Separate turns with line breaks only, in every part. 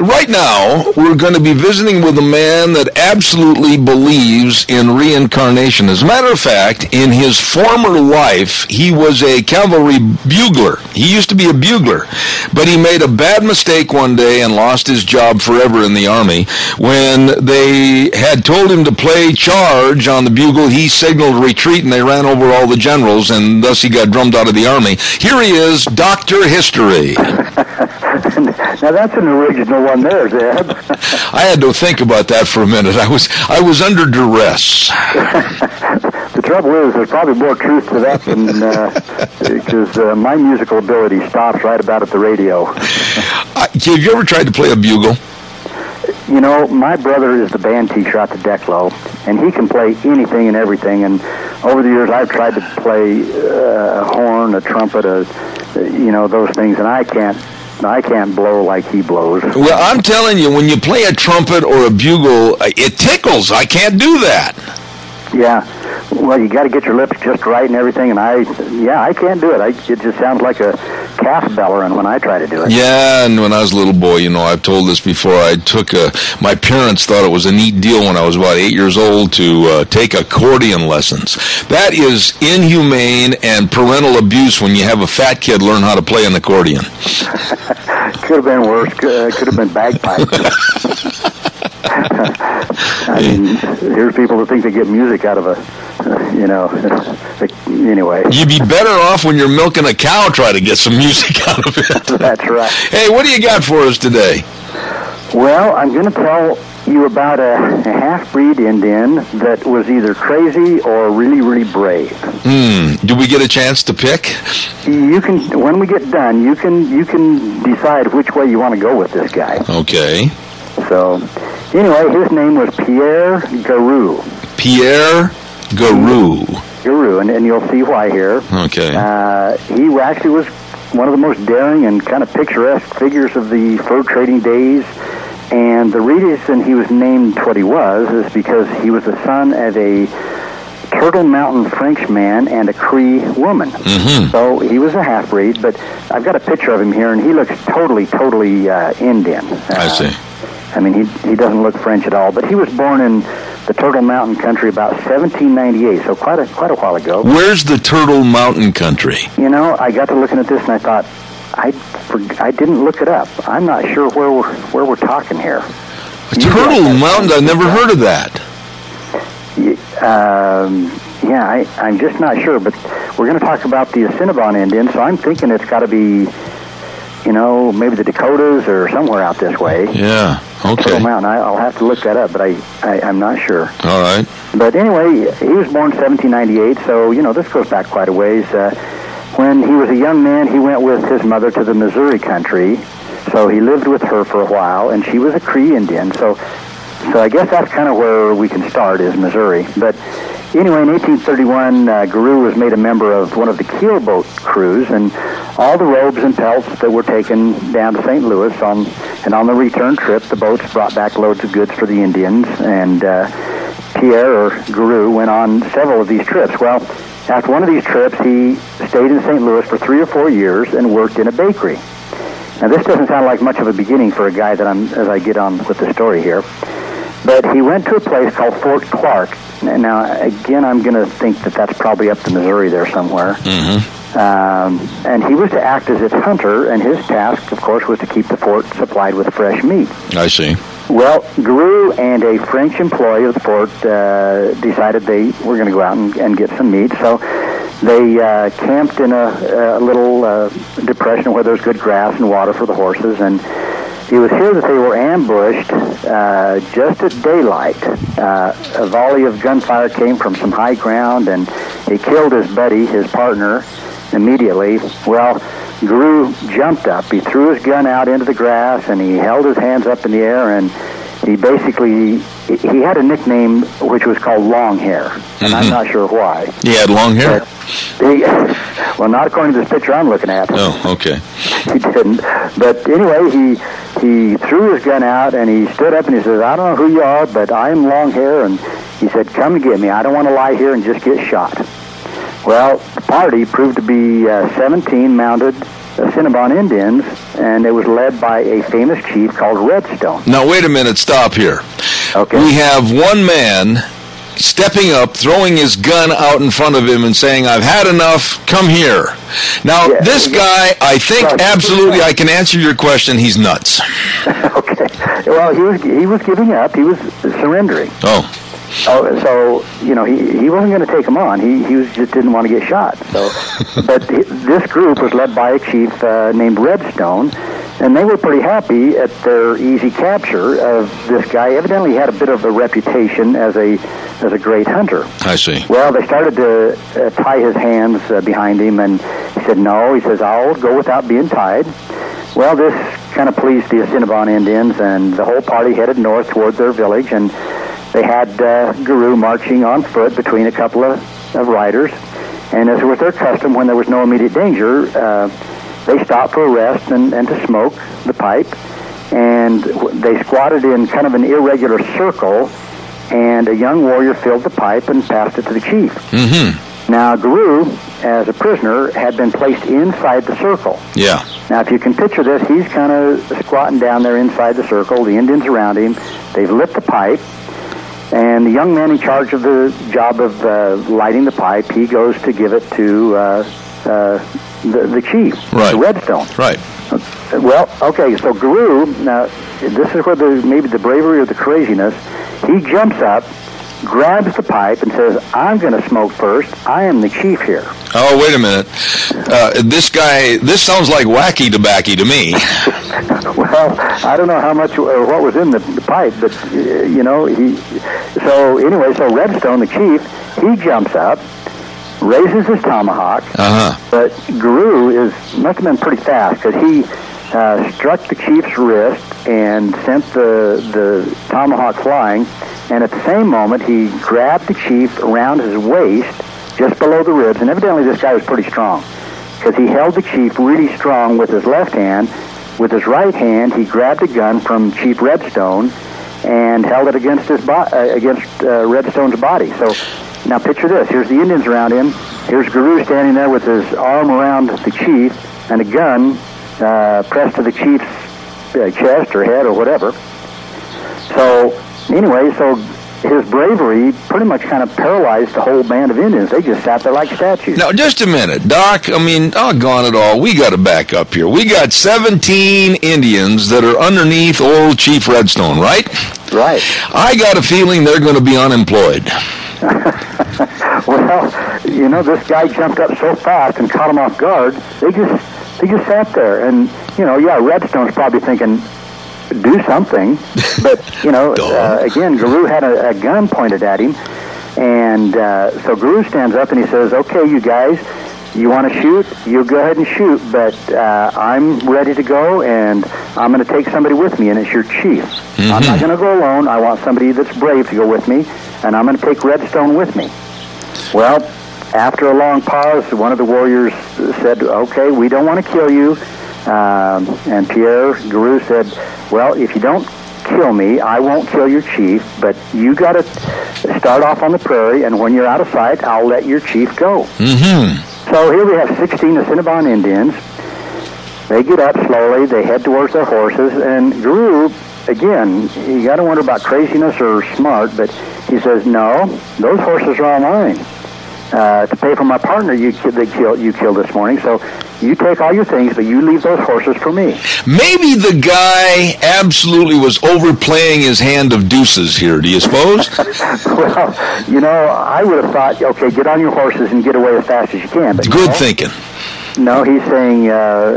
Right now, we're going to be visiting with a man that absolutely believes in reincarnation. As a matter of fact, in his former life, he was a cavalry bugler. He used to be a bugler, but he made a bad mistake one day and lost his job forever in the Army. When they had told him to play charge on the bugle, he signaled retreat, and they ran over all the generals, and thus he got drummed out of the Army. Here he is, Dr. History.
Now that's an original one there, Zeb.
I had to think about that for a minute. I was under duress.
The trouble is, there's probably more truth to that than because my musical ability stops right about at the radio.
Have you ever tried to play a bugle?
You know, my brother is the band teacher out the Declo, and he can play anything and everything. And over the years, I've tried to play a horn, a trumpet, those things, and I can't blow like he blows.
Well, I'm telling you, when you play a trumpet or a bugle, it tickles. I can't do that.
Yeah. Well, you got to get your lips just right and everything, and I can't do it. It just sounds like a calf bellering when I try to do it.
Yeah, and when I was a little boy, I've told this before, my parents thought it was a neat deal when I was about 8 years old to take accordion lessons. That is inhumane and parental abuse when you have a fat kid learn how to play an accordion.
Could have been worse. Could have been bagpipes. I mean, here's people that think they get music out of anyway.
You'd be better off when you're milking a cow trying to get some music out of it.
That's right.
Hey, what do you got for us today?
Well, I'm going to tell you about a half-breed Indian that was either crazy or really, really brave.
Do we get a chance to pick?
You can, when we get done, you can decide which way you want to go with this guy.
Okay.
So, anyway, his name was Pierre Garou.
Pierre Garou.
Garou, and you'll see why here.
Okay.
He actually was one of the most daring and kind of picturesque figures of the fur trading days. And the reason he was named what he was is because he was the son of a Turtle Mountain Frenchman and a Cree woman. Mm-hmm. So he was a half-breed, but I've got a picture of him here, and he looks totally Indian.
I see.
I mean, he doesn't look French at all, but he was born in the Turtle Mountain country about 1798, so quite a while ago.
Where's the Turtle Mountain country?
I got to looking at this, and I thought, I didn't look it up. I'm not sure where we're talking here.
Turtle Mountain? I've never heard of that.
I'm just not sure, but we're going to talk about the Assiniboine Indians, so I'm thinking it's got to be, maybe the Dakotas or somewhere out this way.
Yeah, okay.
Turtle Mountain. I'll have to look that up, but I'm not sure.
All right.
But anyway, he was born 1798, so, this goes back quite a ways. When he was a young man, he went with his mother to the Missouri country, so he lived with her for a while, and she was a Cree Indian, so I guess that's kind of where we can start, is Missouri. But anyway, in 1831, Garou was made a member of one of the keelboat crews, and all the robes and pelts that were taken down to St. Louis, on the return trip, the boats brought back loads of goods for the Indians, and Pierre, or Garou, went on several of these trips. Well, after one of these trips, he stayed in St. Louis for 3 or 4 years and worked in a bakery. Now, this doesn't sound like much of a beginning for a guy as I get on with the story here. But he went to a place called Fort Clark. Now, again, I'm going to think that that's probably up the Missouri there somewhere. Mm-hmm. And he was to act as its hunter, and his task, of course, was to keep the fort supplied with fresh meat.
I see.
Well, Garou and a French employee of the fort decided they were going to go out and get some meat. So they camped in a little depression where there's good grass and water for the horses. And it was here that they were ambushed just at daylight. A volley of gunfire came from some high ground, and he killed his buddy, his partner, immediately. Well, Garou jumped up. He threw his gun out into the grass, and he held his hands up in the air, and he had a nickname which was called Long Hair, and I'm not sure why.
He had long hair?
Well, not according to this picture I'm looking at.
Oh, okay.
He didn't. But anyway, he threw his gun out, and he stood up, and he says, I don't know who you are, but I am Long Hair, and he said, come and get me. I don't want to lie here and just get shot. Well, the party proved to be 17 mounted Assiniboine Indians, and it was led by a famous chief called Redstone.
Now, wait a minute. Stop here.
Okay.
We have one man stepping up, throwing his gun out in front of him and saying, "I've had enough, come here." Now, this guy, I think absolutely I can answer your question, he's nuts.
Okay. Well, he was giving up. He was surrendering.
Oh,
so, you know, he wasn't going to take him on. He just didn't want to get shot. So, but this group was led by a chief named Redstone, and they were pretty happy at their easy capture of this guy. Evidently, he had a bit of a reputation as a great hunter.
I see.
Well, they started to tie his hands behind him, and he said, "No." He says, "I'll go without being tied." Well, this kind of pleased the Assiniboine Indians, and the whole party headed north toward their village, and they had Garou marching on foot between a couple of riders. And as was their custom, when there was no immediate danger, they stopped for a rest and to smoke the pipe. And they squatted in kind of an irregular circle, and a young warrior filled the pipe and passed it to the chief.
Mm-hmm.
Now, Garou, as a prisoner, had been placed inside the circle.
Yeah.
Now, if you can picture this, he's kind of squatting down there inside the circle. The Indians around him, they've lit the pipe. And the young man in charge of the job of lighting the pipe, he goes to give it to the chief,
right.
to Redstone.
Right.
Well, okay, so Garou, now, this is where maybe the bravery or the craziness, he jumps up, grabs the pipe, and says, "I'm going to smoke first. I am the chief here."
Oh, wait a minute. This sounds like wacky tobacco to me.
Well, I don't know how much or what was in the pipe, but, you know, so Redstone, the chief, he jumps up, raises his tomahawk, but Garou must have been pretty fast, because he struck the chief's wrist and sent the tomahawk flying, and at the same moment, he grabbed the chief around his waist, just below the ribs, and evidently this guy was pretty strong, because he held the chief really strong with his left hand. With his right hand, he grabbed a gun from Chief Redstone and held it against Redstone's body. So now picture this. Here's the Indians around him. Here's Garou standing there with his arm around the chief and a gun pressed to the chief's chest or head or whatever. So anyway, his bravery pretty much kind of paralyzed the whole band of Indians. They just sat there like statues.
Now, just a minute, Doc. I mean, doggone it all. We got to back up here. We got 17 Indians that are underneath old Chief Redstone, right?
Right.
I got a feeling they're going to be unemployed.
Well, you know, this guy jumped up so fast and caught him off guard. They just sat there, and you know, Redstone's probably thinking, do something, but you know, again, Garou had a gun pointed at him, and so Garou stands up and he says, "Okay, you guys, you want to shoot? You go ahead and shoot, but I'm ready to go, and I'm going to take somebody with me, and it's your chief. Mm-hmm. I'm not going to go alone. I want somebody that's brave to go with me, and I'm going to take Redstone with me." Well, after a long pause, one of the warriors said, "Okay, we don't want to kill you." And Pierre Garou said, "Well, if you don't kill me, I won't kill your chief, but you got to start off on the prairie, and when you're out of sight, I'll let your chief go."
Mm-hmm.
So here we have 16 Assiniboine Indians. They get up slowly, they head towards their horses, and Garou, again, you got to wonder about craziness or smart, but he says, "No, those horses are all mine. To pay for my partner you killed this morning, so you take all your things, but you leave those horses for me."
Maybe the guy absolutely was overplaying his hand of deuces here, do you suppose?
Well, you know, I would have thought, okay, get on your horses and get away as fast as you can. But
good thinking.
No, he's saying,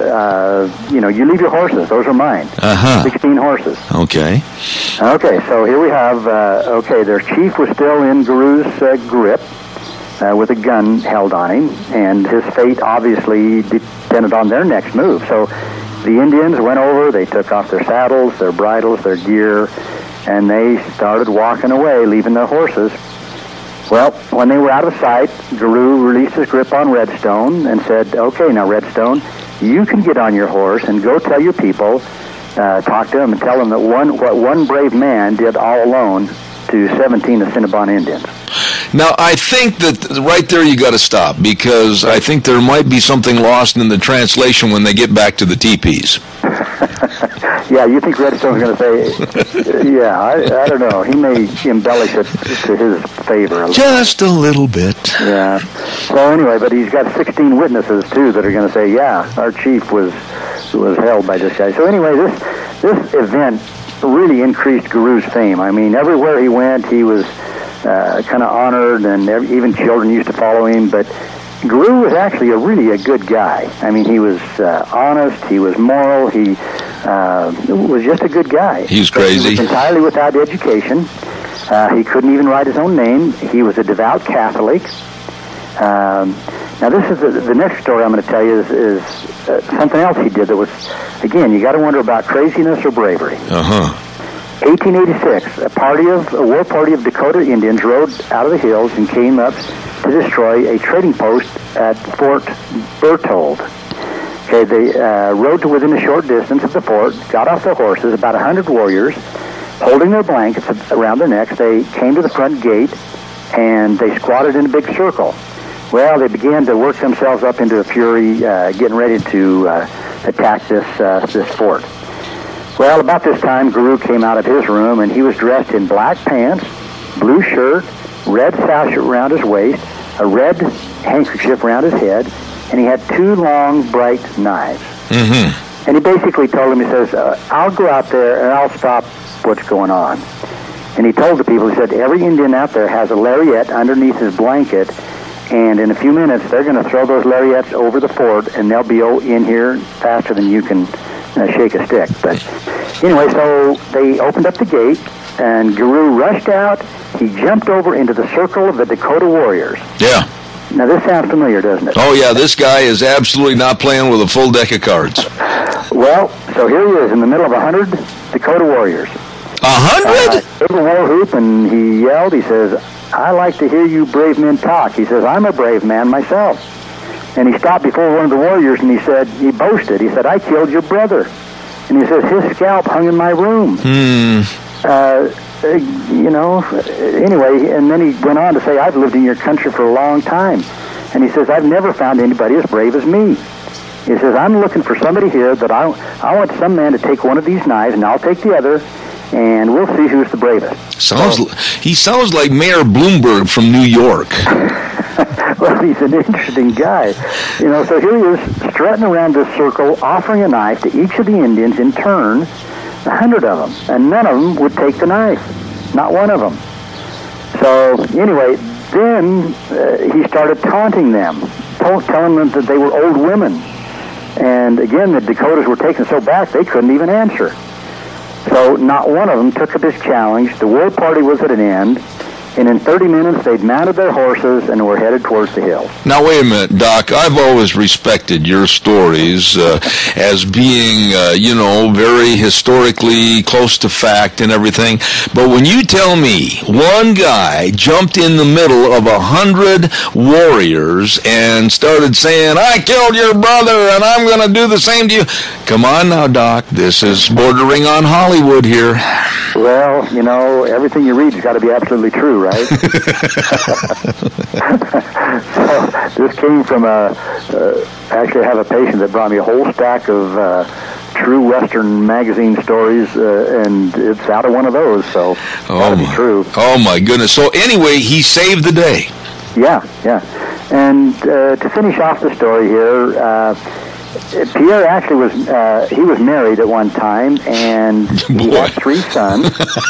you know, you leave your horses. Those are mine. 16 horses.
Okay.
Okay, so here we have, their chief was still in Garou's grip. With a gun held on him, and his fate obviously depended on their next move. So the Indians went over, they took off their saddles, their bridles, their gear, and they started walking away, leaving their horses. Well, when they were out of sight, Garou released his grip on Redstone and said, "Okay, now Redstone, you can get on your horse and go tell your people, talk to them and tell them that what one brave man did all alone to 17 Assiniboine Indians."
Now, I think that right there you got to stop, because I think there might be something lost in the translation when they get back to the teepees.
Yeah, you think Redstone's going to say, yeah, I don't know. He may embellish it to his favor.
Just a little bit.
Yeah. So anyway, but he's got 16 witnesses, too, that are going to say, yeah, our chief was held by this guy. So anyway, this event really increased Guru's fame. I mean, everywhere he went, he was kind of honored, and even children used to follow him. But Guru was actually really a good guy. I mean, he was honest, he was moral, he was just a good guy.
He's crazy.
He was entirely without education. He couldn't even write his own name. He was a devout Catholic. Now, this is the next story I'm going to tell you is something else he did that was, again, you got to wonder about craziness or bravery. 1886, a war party of Dakota Indians rode out of the hills and came up to destroy a trading post at Fort Berthold. Okay, they rode to within a short distance of the fort, got off their horses, about 100 warriors, holding their blankets around their necks. They came to the front gate, and they squatted in a big circle. Well, they began to work themselves up into a fury, getting ready to attack this fort. Well, about this time, Guru came out of his room, and he was dressed in black pants, blue shirt, red sash around his waist, a red handkerchief around his head, and he had two long, bright knives. Mm-hmm. And he basically told him, he says, I'll go out there and I'll stop what's going on. And he told the people, he said, every Indian out there has a lariat underneath his blanket, and in a few minutes, they're going to throw those lariats over the fort, and they'll be in here faster than you can shake a stick. But anyway, so they opened up the gate, and Guru rushed out. He jumped over into the circle of the Dakota warriors.
Yeah.
Now, this sounds familiar, doesn't it?
Oh, yeah, this guy is absolutely not playing with a full deck of cards.
Well, so here he is in the middle of 100 Dakota warriors.
100?
He gave a war whoop, and he yelled, he says, I like to hear you brave men talk. He says, I'm a brave man myself. And he stopped before one of the warriors, and he boasted. He said, I killed your brother. And he says, his scalp hung in my room. Anyway, and then he went on to say, I've lived in your country for a long time. And he says, I've never found anybody as brave as me. He says, I'm looking for somebody here that I want some man to take one of these knives, and I'll take the other, and we'll see who's the bravest.
He sounds like Mayor Bloomberg from New York.
Well, he's an interesting guy. So here he is strutting around this circle, offering a knife to each of the Indians in turn, 100 of them, and none of them would take the knife. Not one of them. So anyway, then he started taunting them, telling them that they were old women. And again, the Dakotas were taken so back they couldn't even answer. So not one of them took up his challenge. The war party was at an end. And in 30 minutes, they'd mounted their horses and were headed towards the hills.
Now, wait a minute, Doc. I've always respected your stories as being, very historically close to fact and everything. But when you tell me one guy jumped in the middle of 100 warriors and started saying, I killed your brother and I'm going to do the same to you. Come on now, Doc. This is bordering on Hollywood here.
Well, everything you read has got to be absolutely true, right? So this came from actually I have a patient that brought me a whole stack of true Western magazine stories, and it's out of one of those, so that'd be true.
Oh, my goodness. So anyway, he saved the day.
Yeah. And to finish off the story here, Pierre actually was married at one time, and he had 3 sons.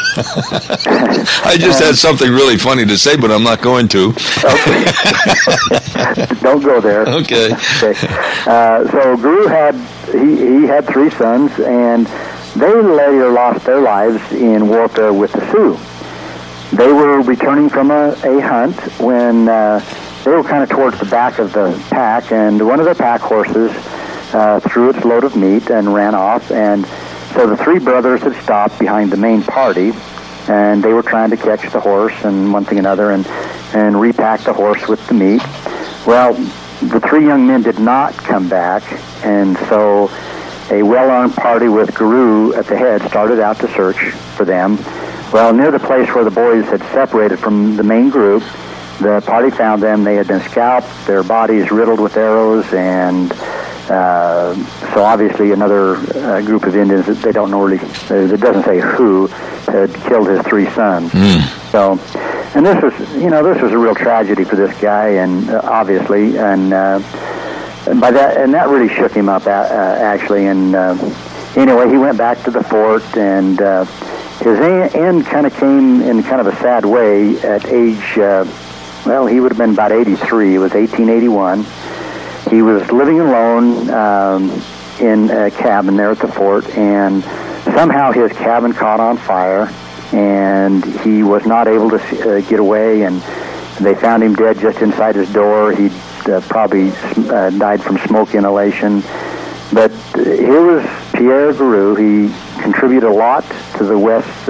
I just had something really funny to say, but I'm not going to.
Okay. Don't go there.
Okay.
So Guru he had 3 sons, and they later lost their lives in warfare with the Sioux. They were returning from a hunt when they were kind of towards the back of the pack, and one of their pack horses threw its load of meat and ran off. And so the 3 brothers had stopped behind the main party, and they were trying to catch the horse and one thing another and repack the horse with the meat. Well, the 3 young men did not come back, and so a well-armed party with Guru at the head started out to search for them. Well, near the place where the boys had separated from the main group, the party found them. They had been scalped, their bodies riddled with arrows, and so obviously another group of Indians that they don't know really, it doesn't say who, had killed his 3 sons. So, and this was a real tragedy for this guy, and obviously, and by that, and that really shook him up actually. And anyway, he went back to the fort, and his end kind of came in kind of a sad way at age, well, he would have been about 83. It was 1881. He was living alone in a cabin there at the fort, and somehow his cabin caught on fire, and he was not able to get away, and they found him dead just inside his door. He probably died from smoke inhalation. But here was Pierre Garou. He contributed a lot to the West's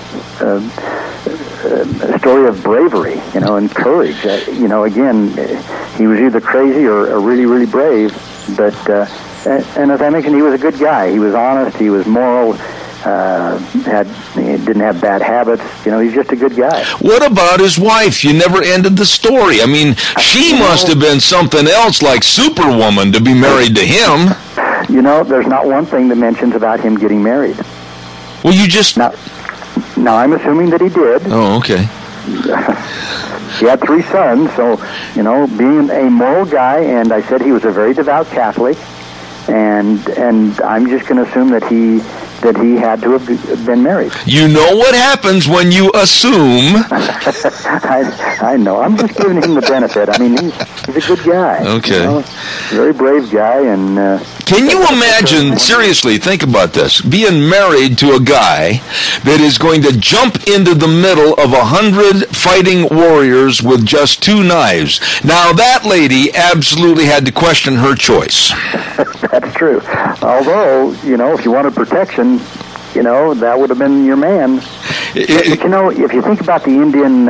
story of bravery, and courage. Again, he was either crazy or really, really brave. But and as I mentioned, he was a good guy. He was honest. He was moral. Didn't have bad habits. He's just a good guy.
What about his wife? You never ended the story. I mean, she must have been something else like Superwoman to be married to him.
There's not one thing that mentions about him getting married.
Well, you just...
Now I'm assuming that he did.
Oh, okay.
He had 3 sons, so, being a moral guy, and I said he was a very devout Catholic, and I'm just going to assume that he had to have been married.
You know what happens when you assume.
I know. I'm just giving him the benefit. I mean, he's a good guy.
Okay.
Very brave guy. And
can you imagine, seriously, think about this, being married to a guy that is going to jump into the middle of 100 fighting warriors with just 2 knives? Now, that lady absolutely had to question her choice.
That's true. Although, if you wanted protection, that would have been your man. But, if you think about the Indian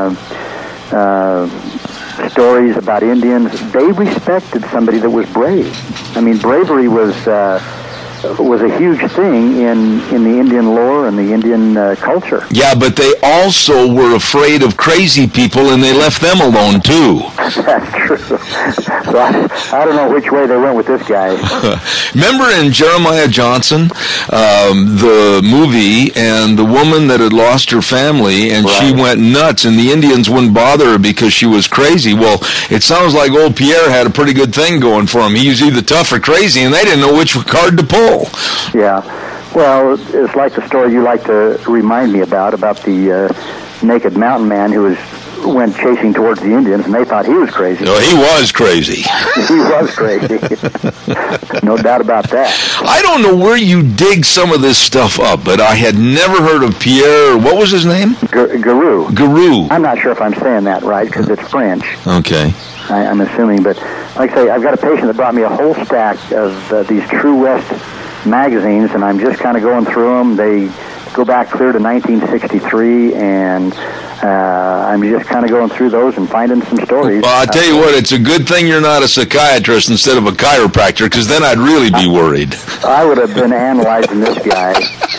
stories about Indians, they respected somebody that was brave. I mean, bravery was a huge thing in the Indian lore and the Indian culture.
Yeah, but they also were afraid of crazy people, and they left them alone, too.
That's true. So I don't know which way they went with this guy.
Remember in Jeremiah Johnson, the movie, and the woman that had lost her family, and she went nuts, and the Indians wouldn't bother her because she was crazy. Well, it sounds like old Pierre had a pretty good thing going for him. He was either tough or crazy, and they didn't know which card to pull.
Yeah. Well, it's like the story you like to remind me about the naked mountain man who went chasing towards the Indians, and they thought he was crazy.
No, he was crazy.
He was crazy. No doubt about that.
I don't know where you dig some of this stuff up, but I had never heard of Pierre. What was his name?
Garou.
Garou.
I'm not sure if I'm saying that right because it's French.
Okay.
I'm assuming, but like I say, I've got a patient that brought me a whole stack of these True West magazines, and I'm just kind of going through them. They go back clear to 1963, and I'm just kind of going through those and finding some stories.
Well, I tell you what, it's a good thing you're not a psychiatrist instead of a chiropractor, because then I'd really be worried.
I would have been analyzing this guy.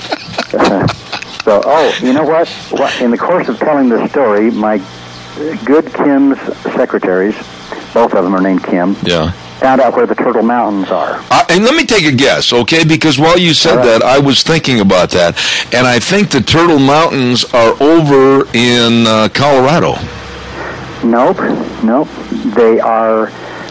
So, you know what? In the course of telling this story, my good Kim's secretaries, both of them are named Kim, found out where the Turtle Mountains are.
And let me take a guess, okay? Because while you said that, I was thinking about that. And I think the Turtle Mountains are over in Colorado.
Nope. They are...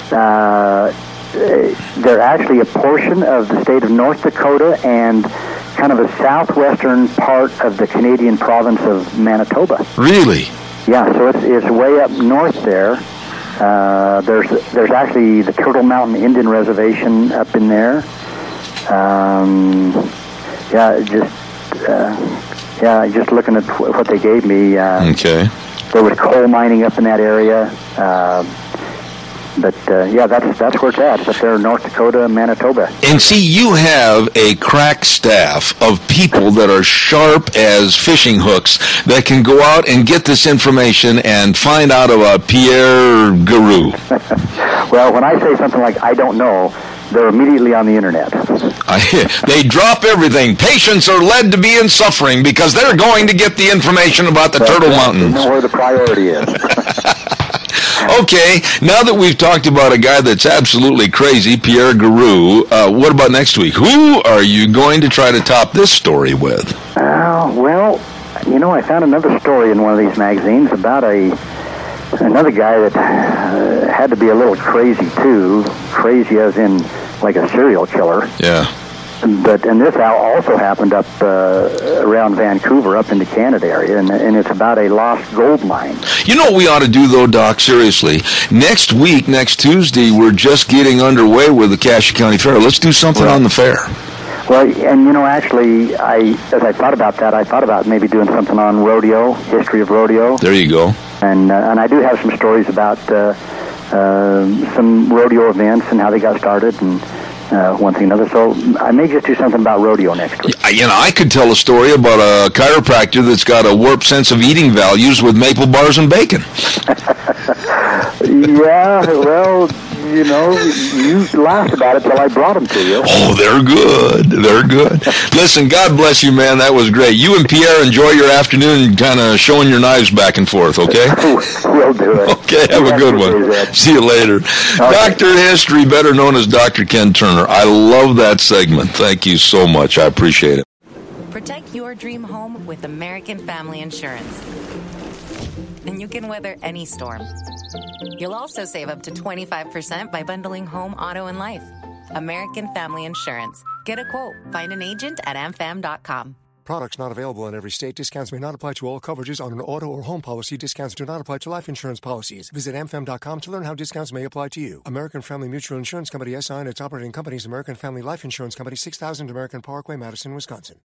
they're actually a portion of the state of North Dakota and kind of a southwestern part of the Canadian province of Manitoba.
Really?
Yeah, so it's way up north there. There's actually the Turtle Mountain Indian Reservation up in there. Just looking at what they gave me.
Okay.
There was coal mining up in that area. That's where it's at. It's up there in North Dakota, Manitoba.
And see, you have a crack staff of people that are sharp as fishing hooks that can go out and get this information and find out about Pierre Garou.
Well, when I say something like, I don't know, they're immediately on the internet.
They drop everything. Patients are led to be in suffering because they're going to get the information about the Turtle Mountains.
They know where the priority is.
Okay, now that we've talked about a guy that's absolutely crazy, Pierre Garou, what about next week? Who are you going to try to top this story with?
Well, I found another story in one of these magazines about another guy that had to be a little crazy, too. Crazy as in, like a serial killer.
Yeah.
And this also happened up around Vancouver, up in the Canada area, and it's about a lost gold mine.
You know what we ought to do, though, Doc, seriously? Next week, next Tuesday, we're just getting underway with the Cassia County Fair. Let's do something on the fair.
Well, and actually, as I thought about that, I thought about maybe doing something on rodeo, history of rodeo.
There you go.
And I do have some stories about some rodeo events and how they got started and one thing another. So I may just do something about rodeo next week.
I could tell a story about a chiropractor that's got a warped sense of eating values with maple bars and bacon.
Yeah, well, you laughed about it till I brought them to you.
Oh, they're good. They're good. Listen, God bless you, man. That was great. You and Pierre enjoy your afternoon kind of showing your knives back and forth, okay?
We'll do it.
Okay, have a good one. See you later. Okay. Dr. History, better known as Dr. Ken Turner. I love that segment. Thank you so much. I appreciate it.
Protect your dream home with American Family Insurance. And you can weather any storm. You'll also save up to 25% by bundling home, auto, and life. American Family Insurance. Get a quote. Find an agent at amfam.com.
Products not available in every state. Discounts may not apply to all coverages on an auto or home policy. Discounts do not apply to life insurance policies. Visit amfam.com to learn how discounts may apply to you. American Family Mutual Insurance Company, SI, and its operating companies, American Family Life Insurance Company, 6000 American Parkway, Madison, Wisconsin.